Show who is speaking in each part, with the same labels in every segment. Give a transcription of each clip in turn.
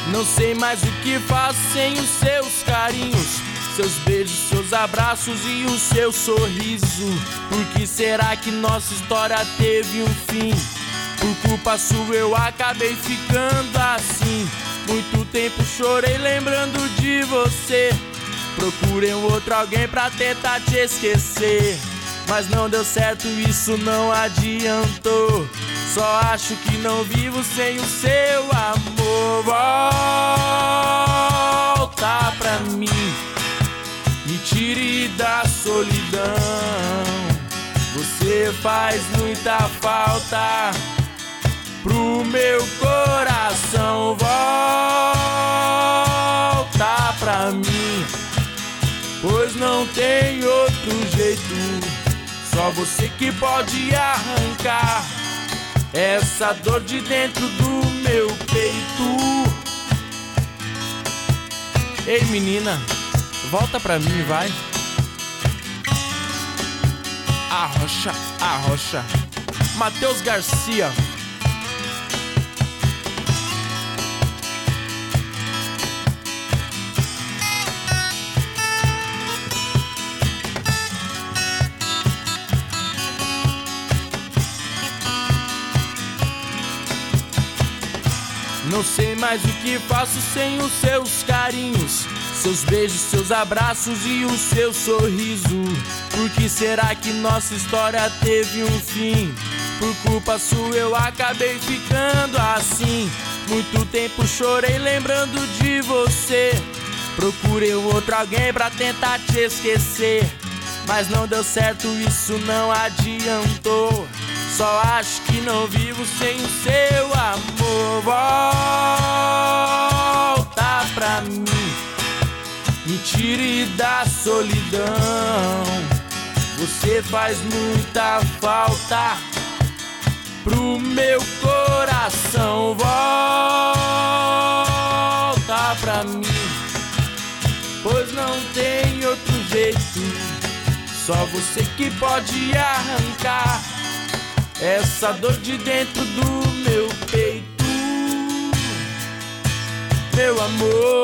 Speaker 1: Não sei mais o que faço sem os seus carinhos, seus beijos, seus abraços e o seu sorriso. Por que será que nossa história teve um fim? Por culpa sua eu acabei ficando assim. Muito tempo chorei lembrando de você. Procurei um outro alguém pra tentar te esquecer, mas não deu certo, isso não adiantou. Só acho que não vivo sem o seu amor. Volta pra mim, me tire da solidão. Você faz muita falta pro meu coração. Volta pra mim, pois não tem outro jeito. Só você que pode arrancar essa dor de dentro do meu peito. Ei menina, volta pra mim, vai. Arrocha, arrocha. Matheus Garcia. Não sei mais o que faço sem os seus carinhos, seus beijos, seus abraços e o seu sorriso. Por que será que nossa história teve um fim? Por culpa sua eu acabei ficando assim. Muito tempo chorei lembrando de você. Procurei um outro alguém pra tentar te esquecer, mas não deu certo, isso não adiantou. Só acho que não vivo sem o seu amor. Volta pra mim, me tire da solidão. Você faz muita falta pro meu coração. Volta pra mim, pois não tem outro jeito. Só você que pode arrancar essa dor de dentro do meu peito. Meu amor,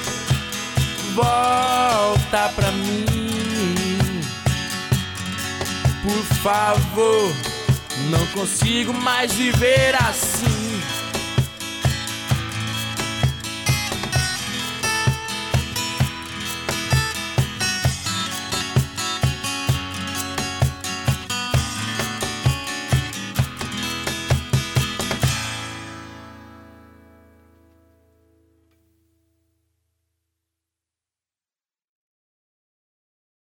Speaker 1: volta pra mim, por favor. Não consigo mais viver assim.